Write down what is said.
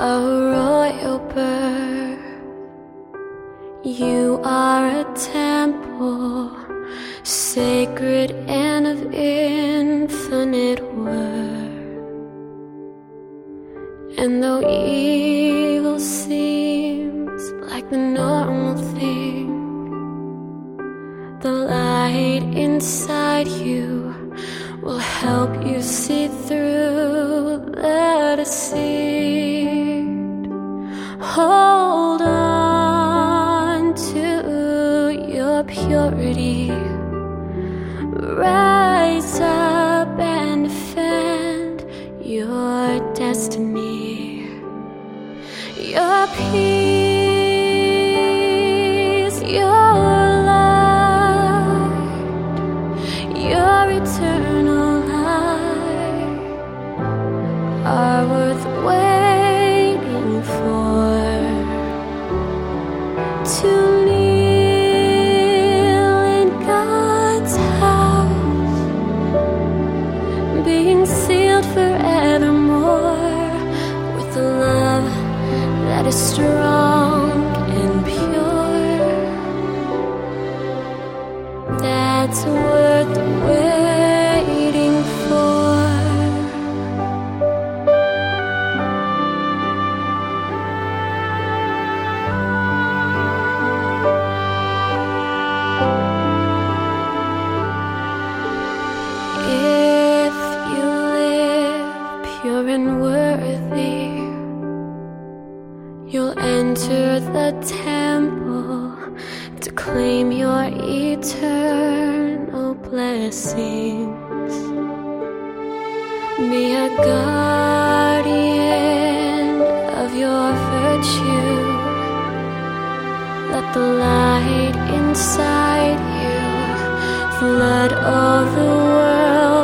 a royal bird. You are a temple, sacred and of infinite worth. And though evil seems like the normal thing, the light inside you will help you see through the deceit. Hold on to your purity. Rise up and defend your destiny. Your peace, your light, your eternal light are worth waiting for. To kneel in God's house, being sealed forevermore with a love that is strong and pure. That's worth waiting for. If you live pure and worthy, you'll enter the temple to claim your eternal blessings. Be a guardian of your virtue. Let the light inside you flood all the world